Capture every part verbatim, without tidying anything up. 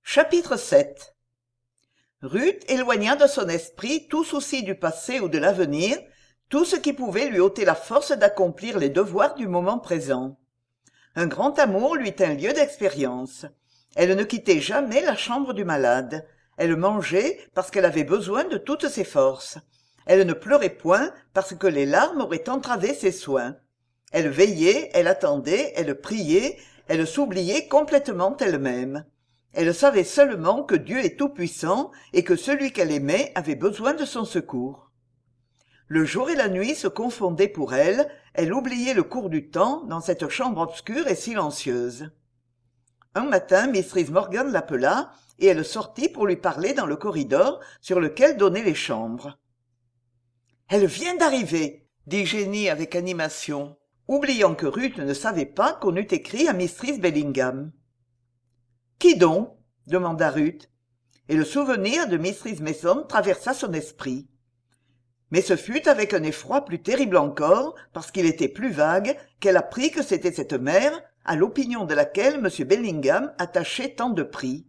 Chapitre sept. Ruth éloigna de son esprit tout souci du passé ou de l'avenir, tout ce qui pouvait lui ôter la force d'accomplir les devoirs du moment présent. Un grand amour lui tint lieu d'expérience. Elle ne quittait jamais la chambre du malade. Elle mangeait parce qu'elle avait besoin de toutes ses forces. Elle ne pleurait point parce que les larmes auraient entravé ses soins. Elle veillait, elle attendait, elle priait, elle s'oubliait complètement elle-même. Elle savait seulement que Dieu est tout-puissant et que celui qu'elle aimait avait besoin de son secours. Le jour et la nuit se confondaient pour elle, elle oubliait le cours du temps dans cette chambre obscure et silencieuse. Un matin, Mrs Morgan l'appela, et elle sortit pour lui parler dans le corridor sur lequel donnaient les chambres. « Elle vient d'arriver, » dit Jenny avec animation, oubliant que Ruth ne savait pas qu'on eût écrit à Mistress Bellingham. « Qui donc ?» demanda Ruth, et le souvenir de Mistress Mason traversa son esprit. Mais ce fut avec un effroi plus terrible encore, parce qu'il était plus vague, qu'elle apprit que c'était cette mère, à l'opinion de laquelle M. Bellingham attachait tant de prix.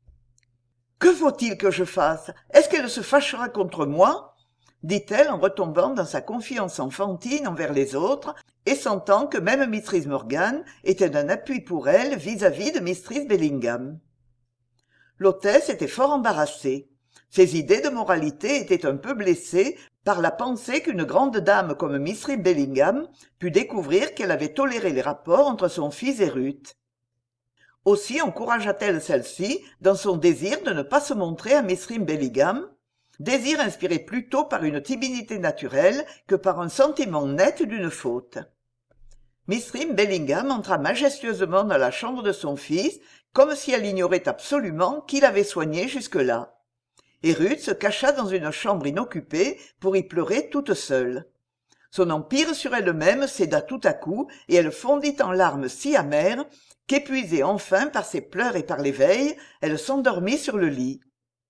« Que faut-il que je fasse? Est-ce qu'elle se fâchera contre moi ?» dit-elle en retombant dans sa confiance enfantine envers les autres, et sentant que même Mistress Morgan était d'un appui pour elle vis-à-vis de Mistress Bellingham. L'hôtesse était fort embarrassée. Ses idées de moralité étaient un peu blessées par la pensée qu'une grande dame comme Mistress Bellingham pût découvrir qu'elle avait toléré les rapports entre son fils et Ruth. Aussi encouragea-t-elle celle-ci dans son désir de ne pas se montrer à Mistress Bellingham, désir inspiré plutôt par une timidité naturelle que par un sentiment net d'une faute. Mistress Bellingham entra majestueusement dans la chambre de son fils, comme si elle ignorait absolument qui l'avait soigné jusque-là. Et Ruth se cacha dans une chambre inoccupée pour y pleurer toute seule. Son empire sur elle-même céda tout à coup, et elle fondit en larmes si amères qu'épuisée enfin par ses pleurs et par l'éveil, elle s'endormit sur le lit.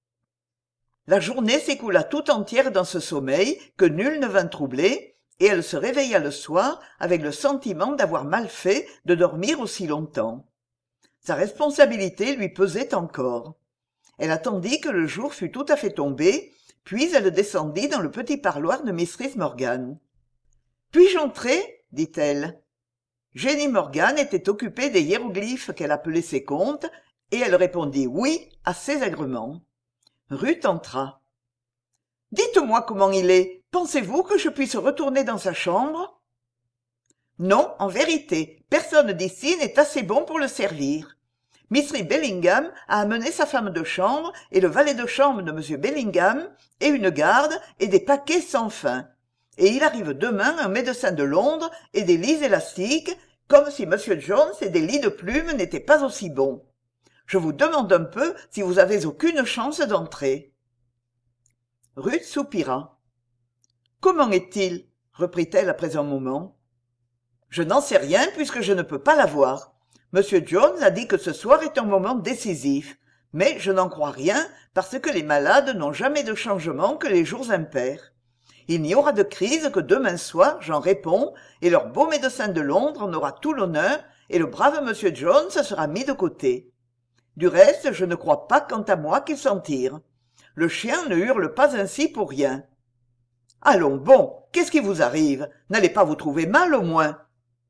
La journée s'écoula tout entière dans ce sommeil que nul ne vint troubler, et elle se réveilla le soir avec le sentiment d'avoir mal fait de dormir aussi longtemps. Sa responsabilité lui pesait encore. Elle attendit que le jour fût tout à fait tombé, puis elle descendit dans le petit parloir de Mistress Morgan. « Puis-je entrer ?» dit-elle. Jenny Morgan était occupée des hiéroglyphes qu'elle appelait ses contes, et elle répondit « oui » assez aigrement. Ruth entra. « Dites-moi comment il est. Pensez-vous que je puisse retourner dans sa chambre ?»« Non, en vérité, personne d'ici n'est assez bon pour le servir. Mistress Bellingham a amené sa femme de chambre et le valet de chambre de M. Bellingham, et une garde, et des paquets sans fin. Et il arrive demain un médecin de Londres et des lits élastiques, comme si M. Jones et des lits de plumes n'étaient pas aussi bons. Je vous demande un peu si vous avez aucune chance d'entrer. » Ruth soupira. « Comment est-il ?» reprit-elle après un moment. « Je n'en sais rien puisque je ne peux pas la voir. Monsieur Jones a dit que ce soir est un moment décisif, mais je n'en crois rien parce que les malades n'ont jamais de changement que les jours impairs. Il n'y aura de crise que demain soir, j'en réponds, et leur beau médecin de Londres en aura tout l'honneur, et le brave Monsieur Jones sera mis de côté. Du reste, je ne crois pas quant à moi qu'il s'en tire. Le chien ne hurle pas ainsi pour rien. Allons, bon, qu'est-ce qui vous arrive? N'allez pas vous trouver mal au moins. »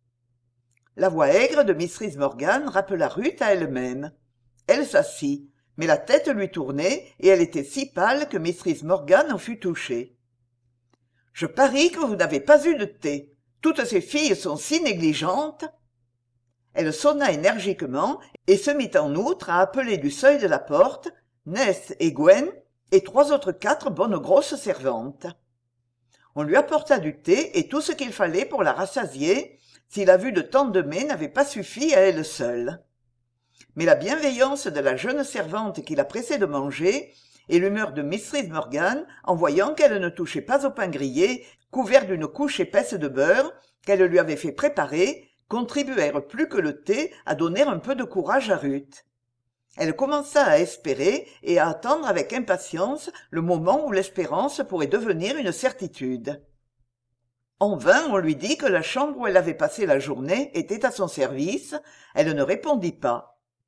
La voix aigre de Mistress Morgan rappela Ruth à elle-même. Elle s'assit, mais la tête lui tournait, et elle était si pâle que Mistress Morgan en fut touchée. « Je parie que vous n'avez pas eu de thé. Toutes ces filles sont si négligentes. » Elle sonna énergiquement et se mit en outre à appeler du seuil de la porte Ness et Gwen et trois autres quatre bonnes grosses servantes. On lui apporta du thé et tout ce qu'il fallait pour la rassasier, si la vue de tant de mets n'avait pas suffi à elle seule. Mais la bienveillance de la jeune servante qui la pressait de manger, et l'humeur de Mistress Morgan, en voyant qu'elle ne touchait pas au pain grillé, couvert d'une couche épaisse de beurre, qu'elle lui avait fait préparer, contribuèrent plus que le thé à donner un peu de courage à Ruth. Elle commença à espérer et à attendre avec impatience le moment où l'espérance pourrait devenir une certitude. En vain, on lui dit que la chambre où elle avait passé la journée était à son service, elle ne répondit pas.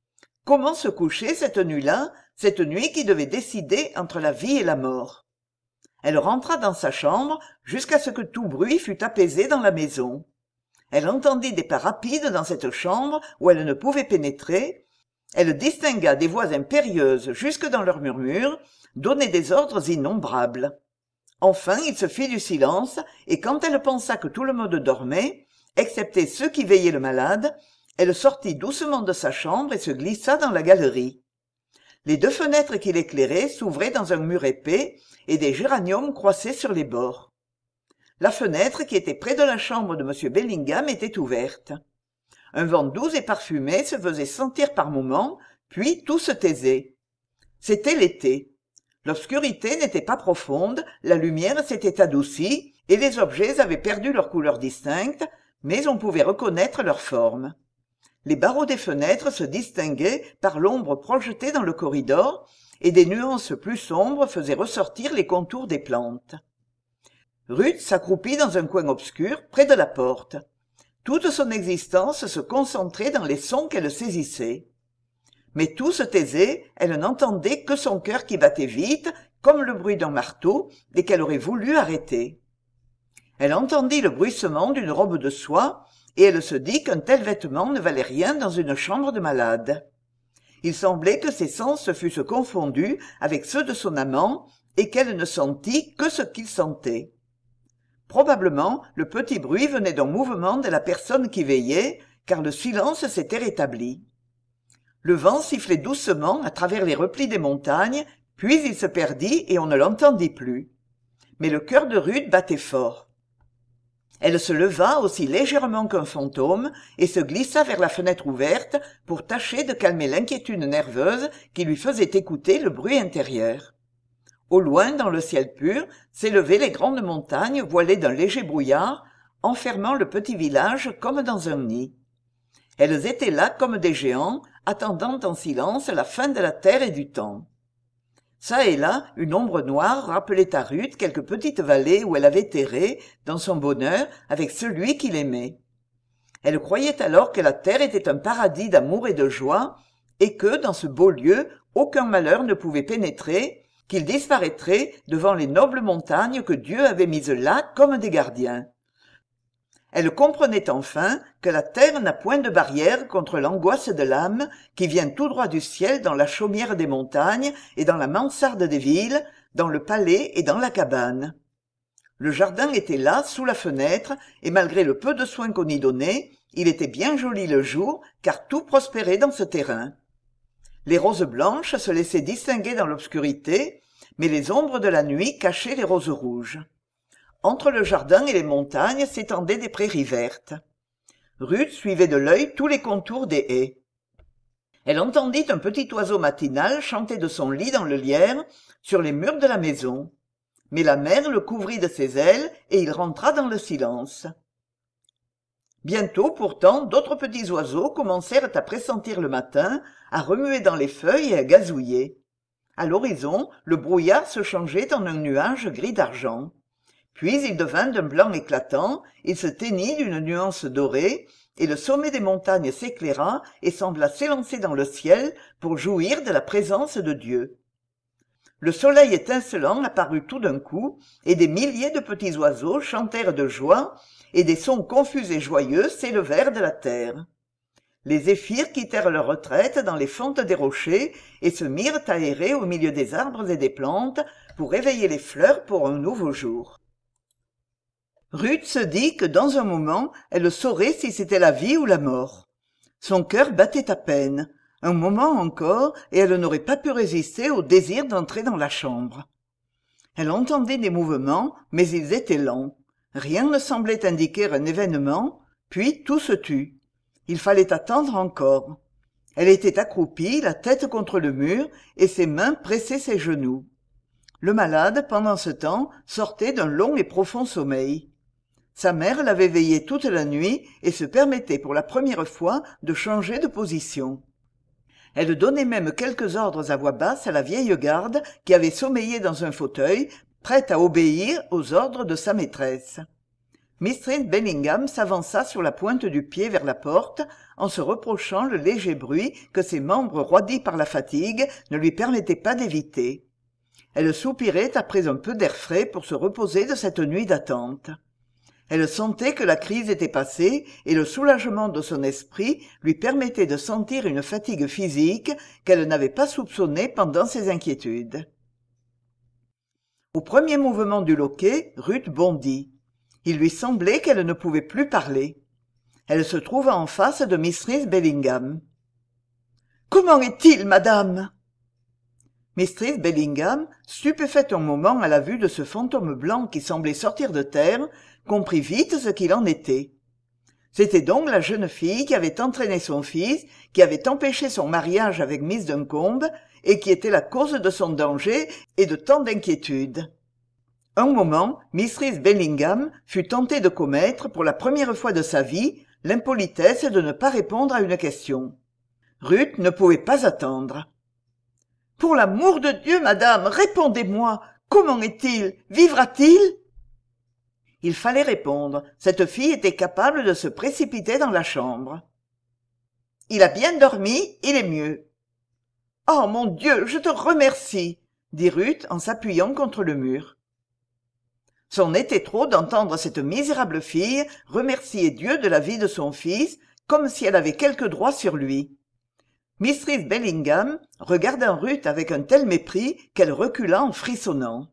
Comment se coucher cette nuit-là, cette nuit qui devait décider entre la vie et la mort? Elle rentra dans sa chambre jusqu'à ce que tout bruit fût apaisé dans la maison. Elle entendit des pas rapides dans cette chambre où elle ne pouvait pénétrer. Elle distingua des voix impérieuses jusque dans leurs murmures, donner des ordres innombrables. Enfin il se fit du silence, et quand elle pensa que tout le monde dormait, excepté ceux qui veillaient le malade, elle sortit doucement de sa chambre et se glissa dans la galerie. Les deux fenêtres qui l'éclairaient s'ouvraient dans un mur épais, et des géraniums croissaient sur les bords. La fenêtre qui était près de la chambre de M. Bellingham était ouverte. Un vent doux et parfumé se faisait sentir par moments, puis tout se taisait. C'était l'été. L'obscurité n'était pas profonde, la lumière s'était adoucie, et les objets avaient perdu leur couleur distincte, mais on pouvait reconnaître leur forme. Les barreaux des fenêtres se distinguaient par l'ombre projetée dans le corridor, et des nuances plus sombres faisaient ressortir les contours des plantes. Ruth s'accroupit dans un coin obscur, près de la porte. Toute son existence se concentrait dans les sons qu'elle saisissait. Mais tout se taisait, elle n'entendait que son cœur qui battait vite, comme le bruit d'un marteau, et qu'elle aurait voulu arrêter. Elle entendit le bruissement d'une robe de soie, et elle se dit qu'un tel vêtement ne valait rien dans une chambre de malade. Il semblait que ses sens fussent confondus avec ceux de son amant, et qu'elle ne sentît que ce qu'il sentait. Probablement, le petit bruit venait d'un mouvement de la personne qui veillait, car le silence s'était rétabli. Le vent sifflait doucement à travers les replis des montagnes, puis il se perdit et on ne l'entendit plus. Mais le cœur de Ruth battait fort. Elle se leva aussi légèrement qu'un fantôme et se glissa vers la fenêtre ouverte pour tâcher de calmer l'inquiétude nerveuse qui lui faisait écouter le bruit intérieur. Au loin, dans le ciel pur, s'élevaient les grandes montagnes voilées d'un léger brouillard, enfermant le petit village comme dans un nid. Elles étaient là comme des géants, attendant en silence la fin de la terre et du temps. Çà et là, une ombre noire rappelait à Ruth quelque petite vallée où elle avait erré, dans son bonheur, avec celui qu'il aimait. Elle croyait alors que la terre était un paradis d'amour et de joie, et que, dans ce beau lieu, aucun malheur ne pouvait pénétrer, qu'il disparaîtrait devant les nobles montagnes que Dieu avait mises là comme des gardiens. Elle comprenait enfin que la terre n'a point de barrière contre l'angoisse de l'âme qui vient tout droit du ciel dans la chaumière des montagnes et dans la mansarde des villes, dans le palais et dans la cabane. Le jardin était là, sous la fenêtre, et malgré le peu de soin qu'on y donnait, il était bien joli le jour, car tout prospérait dans ce terrain. Les roses blanches se laissaient distinguer dans l'obscurité, mais les ombres de la nuit cachaient les roses rouges. Entre le jardin et les montagnes s'étendaient des prairies vertes. Ruth suivait de l'œil tous les contours des haies. Elle entendit un petit oiseau matinal chanter de son lit dans le lierre, sur les murs de la maison. Mais la mer le couvrit de ses ailes et il rentra dans le silence. Bientôt, pourtant, d'autres petits oiseaux commencèrent à pressentir le matin, à remuer dans les feuilles et à gazouiller. À l'horizon, le brouillard se changeait en un nuage gris d'argent. Puis il devint d'un blanc éclatant, il se teignit d'une nuance dorée, et le sommet des montagnes s'éclaira et sembla s'élancer dans le ciel pour jouir de la présence de Dieu. Le soleil étincelant apparut tout d'un coup, et des milliers de petits oiseaux chantèrent de joie, et des sons confus et joyeux s'élevèrent de la terre. Les zéphyrs quittèrent leur retraite dans les fentes des rochers et se mirent à errer au milieu des arbres et des plantes pour réveiller les fleurs pour un nouveau jour. Ruth se dit que dans un moment, elle saurait si c'était la vie ou la mort. Son cœur battait à peine. Un moment encore, et elle n'aurait pas pu résister au désir d'entrer dans la chambre. Elle entendait des mouvements, mais ils étaient lents. Rien ne semblait indiquer un événement, puis tout se tut. Il fallait attendre encore. Elle était accroupie, la tête contre le mur, et ses mains pressaient ses genoux. Le malade, pendant ce temps, sortait d'un long et profond sommeil. Sa mère l'avait veillé toute la nuit et se permettait pour la première fois de changer de position. Elle donnait même quelques ordres à voix basse à la vieille garde qui avait sommeillé dans un fauteuil, prête à obéir aux ordres de sa maîtresse. Mistress Bellingham s'avança sur la pointe du pied vers la porte, en se reprochant le léger bruit que ses membres roidis par la fatigue ne lui permettaient pas d'éviter. Elle soupirait après un peu d'air frais pour se reposer de cette nuit d'attente. Elle sentait que la crise était passée et le soulagement de son esprit lui permettait de sentir une fatigue physique qu'elle n'avait pas soupçonnée pendant ses inquiétudes. Au premier mouvement du loquet, Ruth bondit. Il lui semblait qu'elle ne pouvait plus parler. Elle se trouva en face de Mistress Bellingham. « Comment est-il, madame ?» Mistress Bellingham, stupéfaite un moment à la vue de ce fantôme blanc qui semblait sortir de terre, comprit vite ce qu'il en était. C'était donc la jeune fille qui avait entraîné son fils, qui avait empêché son mariage avec Miss Duncombe, et qui était la cause de son danger et de tant d'inquiétudes. Un moment, Mistress Bellingham fut tentée de commettre, pour la première fois de sa vie, l'impolitesse de ne pas répondre à une question. Ruth ne pouvait pas attendre. « Pour l'amour de Dieu, madame, répondez-moi. Comment est-il? Vivra-t-il » Il fallait répondre. Cette fille était capable de se précipiter dans la chambre. « Il a bien dormi, il est mieux. »« Oh, mon Dieu, je te remercie !» dit Ruth en s'appuyant contre le mur. C'en était trop d'entendre cette misérable fille remercier Dieu de la vie de son fils, comme si elle avait quelque droit sur lui. Mistress Bellingham regarda Ruth avec un tel mépris qu'elle recula en frissonnant.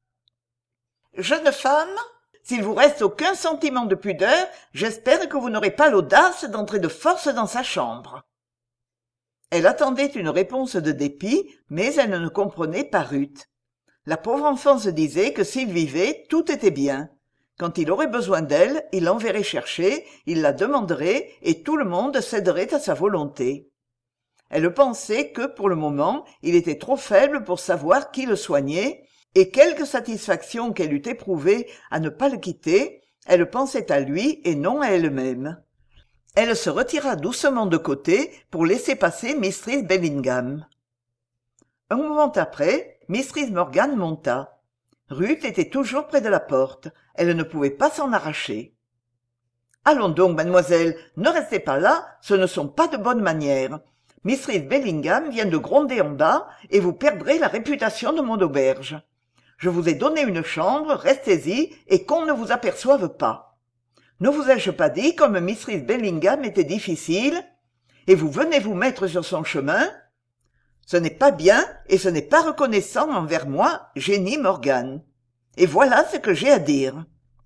« Jeune femme, s'il vous reste aucun sentiment de pudeur, j'espère que vous n'aurez pas l'audace d'entrer de force dans sa chambre. » Elle attendait une réponse de dépit, mais elle ne comprenait pas Ruth. La pauvre enfant se disait que s'il vivait, tout était bien. Quand il aurait besoin d'elle, il l'enverrait chercher, il la demanderait, et tout le monde céderait à sa volonté. Elle pensait que, pour le moment, il était trop faible pour savoir qui le soignait, et quelque satisfaction qu'elle eût éprouvée à ne pas le quitter, elle pensait à lui et non à elle-même. Elle se retira doucement de côté pour laisser passer Mistress Bellingham. Un moment après, Mistress Morgan monta. Ruth était toujours près de la porte. Elle ne pouvait pas s'en arracher. « Allons donc, mademoiselle, ne restez pas là, ce ne sont pas de bonnes manières. Mistress Bellingham vient de gronder en bas et vous perdrez la réputation de mon auberge. Je vous ai donné une chambre, restez-y et qu'on ne vous aperçoive pas. Ne vous ai-je pas dit comme Mistress Bellingham était difficile? Et vous venez vous mettre sur son chemin? Ce n'est pas bien et ce n'est pas reconnaissant envers moi, Jenny Morgan. Et voilà ce que j'ai à dire. »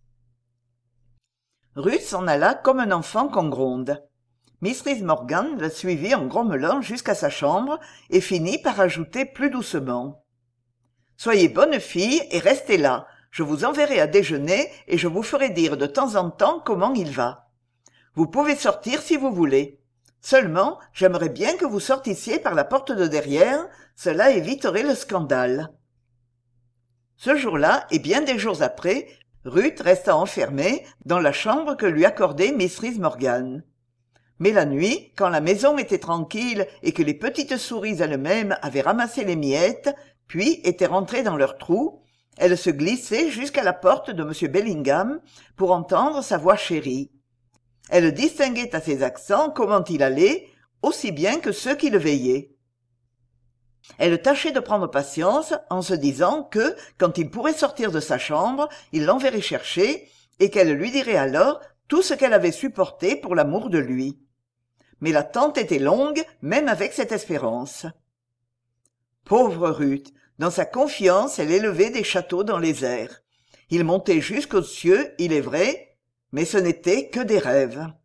Ruth s'en alla comme un enfant qu'on gronde. Mistress Morgan la suivit en grommelant jusqu'à sa chambre et finit par ajouter plus doucement. « Soyez bonne fille et restez là. Je vous enverrai à déjeuner et je vous ferai dire de temps en temps comment il va. Vous pouvez sortir si vous voulez. Seulement, j'aimerais bien que vous sortissiez par la porte de derrière, cela éviterait le scandale. » Ce jour-là, et bien des jours après, Ruth resta enfermée dans la chambre que lui accordait Mistress Morgan. Mais la nuit, quand la maison était tranquille et que les petites souris elles-mêmes avaient ramassé les miettes, puis étaient rentrées dans leurs trous, elle se glissait jusqu'à la porte de M. Bellingham pour entendre sa voix chérie. Elle distinguait à ses accents comment il allait, aussi bien que ceux qui le veillaient. Elle tâchait de prendre patience en se disant que, quand il pourrait sortir de sa chambre, il l'enverrait chercher et qu'elle lui dirait alors tout ce qu'elle avait supporté pour l'amour de lui. Mais l'attente était longue, même avec cette espérance. Pauvre Ruth, dans sa confiance, elle élevait des châteaux dans les airs. Ils montaient jusqu'aux cieux, il est vrai, mais ce n'étaient que des rêves.